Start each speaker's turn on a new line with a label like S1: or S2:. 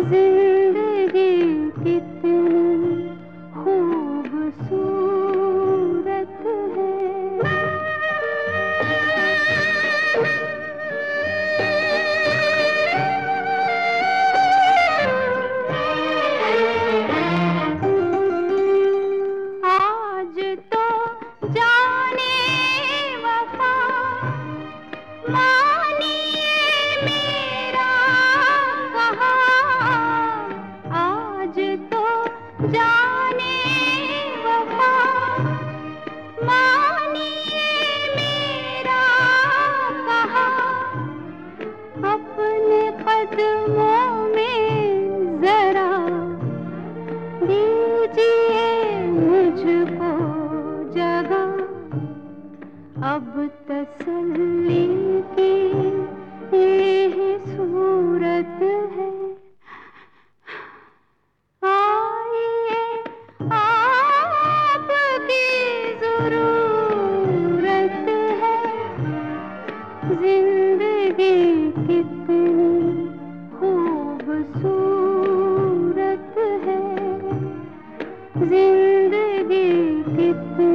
S1: जिंदगी कितनी खूबसूरत है। आज तो जाने वफा मानिए मेरा कहा, आज तो जाने वफा मानिए मेरा कहा, अपने कदमों में जरा दीजिए मुझको जगह, अब तसल्ली की यही सूरत है। आइए आपकी जरूरत है, जिंदगी कितनी खूबसूरत है, जिंदगी कितनी